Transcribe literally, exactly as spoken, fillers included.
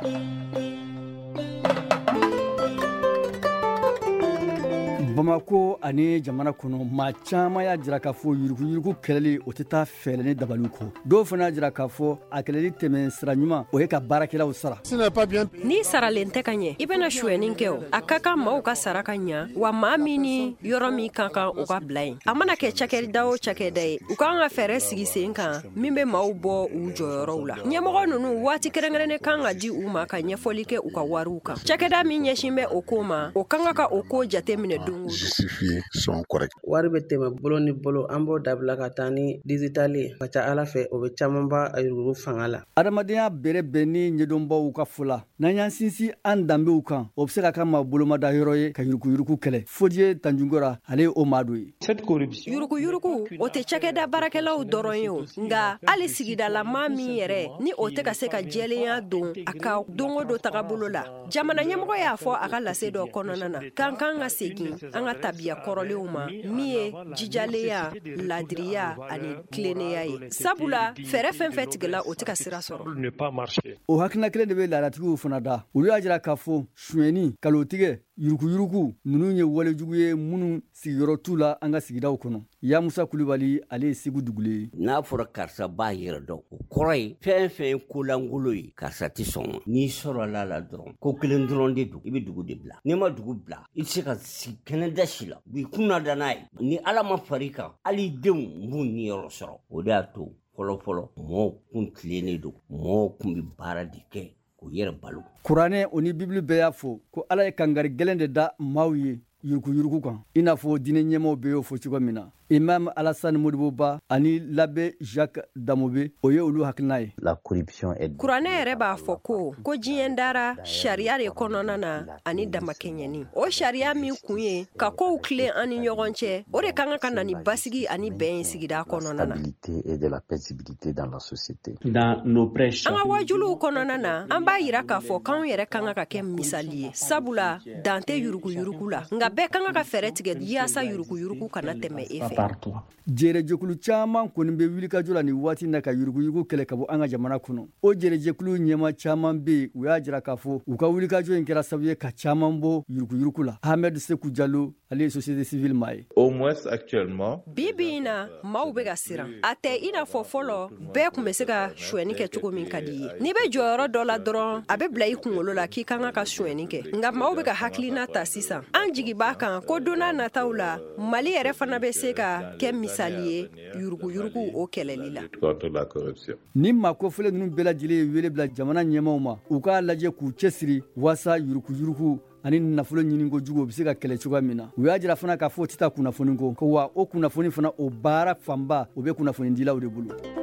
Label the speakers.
Speaker 1: Bamako ani jamana kono ma chama ya jira ka fo yurugu yurugu keleli o teta fele ne dabalu ko do fana jira ka fo a keleli teme sira nyuma o ye ka barakela o sara
Speaker 2: ni sara lente kanye ibena shweni keo akaka ma o ka sara kanya wa ma mini yoro mi kanka o ka blain amana ke chakeri dawo chakede u ka nga fere sigi senka mimbe ma o bo u joyoro la nyamo nunu wati kerengrene kanga di u ma ka nyefolike u ka waruka chakeda mi nyeshime okoma o kanga ka oko jate mine dungu
Speaker 3: justifier son correct.
Speaker 4: Wari be teme bolo ni bolo ambo dabla katani digitali kacha ala fe o be chamamba ayuru fangala.
Speaker 1: Adamadenya bere beni nyedomba u ka fula nanya sinsi andambe u kan obseka kama bolo mada heroye ka yuruku yuruku kele fodie tanjungora ale o madui.
Speaker 5: Cette corruption
Speaker 2: yuruku yuruku o te chakeda barakela u doronyo nga ale sigida la mami yere ni o te ka se ka jeleya don aka dongo do tagabulo la jamana nyamgo ya fo aka lase do kononana kankanga segi anga tabia koroleuma mie jijaleya ladriya ani kleneya ye sabula fere fen fetigela o tika sira soro
Speaker 5: ne pas marcher.
Speaker 1: O hakina kele de be la ratigu fana da ulu ajira kafo shweni kalotige yuruku yuruku nunu nye wale juguye munu sigiro tula anga sigidaw kono ya Musa Kulibali ale sigu dugule
Speaker 6: na fura karsa ba yira do koray fen fen kulangoloyi karsa ti son ni soro la la dron ko kelen dron de du ibi dugu de bla ni ma dugu bla itse ka Canada shila bi kuna danai ni ala ma farika ali dem mun ni yoro soro o da to folo folo mo kun klene do mo kun bi bara dike ko yere balu
Speaker 1: Kurane oni Bible be ya fo ko ala e kangari gelende da mawiye yuruku yuruku kan ina fo dine nyemo be yo fo ci mina Imam Alassane Modiboba ani l'abbé Jacques Damobe oye olu haknaye.
Speaker 7: La corruption est
Speaker 2: Kurane reba foko ko jiendara sharia re kononana ani damakenyani o sharia mi kunye ka ko ukle ani nyogonche o re kanga kanani basigi ani ben sigida kononana
Speaker 7: et de la paisibilité dans la société.
Speaker 5: Dans nos prêches
Speaker 2: anga wajulu kononana amba ira ka fo kan yere kanga ka ke misali sabula dante yurugu yurugula nga be kanga ka feretige yasa yurugu yurugu kana teme efe
Speaker 5: partout.
Speaker 1: Jere jekulu chaman koni be wili ka jola ni wati na ka yurugu yurugu kele kabo anga jamana kuno o jere jekulu nyema chaman be uya jira kafo uka wili ka jo inkera sabuye ka chaman bo yurugu yurugu la Ahmed Sekou Diallo ali société civile mai
Speaker 8: au moins actuellement
Speaker 2: bibina maube ga siran ate ina fo folo be ku mesega shweni ke tuko min kadiye ni be joro dola dron abe blai kungolo la ki kanga ka shweni ke nga maube ga haklina ta sisa anjigi baka ko dona na taula mali ere fana be seka ke misaliye yurugu yurugu o kelelila
Speaker 8: contre la corruption
Speaker 1: ni mako fele nunu bela jile wele bla jamana nyema ma uka laje ku cesiri wasa yurugu yurugu ani nafulo nyiningo jugo bisika kele chuga mina uyajira fana ka fo tita kuna foningo ko wa o kuna foni fana o bara famba obe kuna foni ndila o de bulu